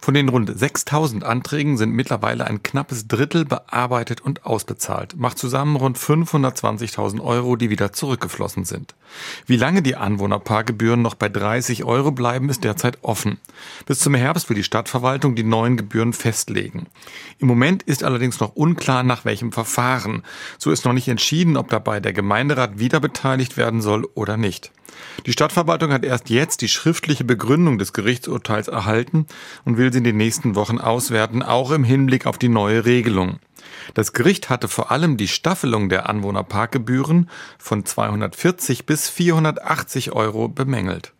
Von den rund 6.000 Anträgen sind mittlerweile ein knappes Drittel bearbeitet und ausbezahlt. Macht zusammen rund 520.000 Euro, die wieder zurückgeflossen sind. Wie lange die Anwohnerparkgebühren noch bei 30 Euro bleiben, ist derzeit offen. Bis zum Herbst will die Stadtverwaltung die neuen Gebühren festlegen. Im Moment ist allerdings noch unklar, nach welchem Verfahren. So ist noch nicht entschieden, ob dabei der Gemeinderat wieder beteiligt werden soll oder nicht. Die Stadtverwaltung hat erst jetzt die schriftliche Begründung des Gerichtsurteils erhalten und will sie in den nächsten Wochen auswerten, auch im Hinblick auf die neue Regelung. Das Gericht hatte vor allem die Staffelung der Anwohnerparkgebühren von 240 bis 480 Euro bemängelt.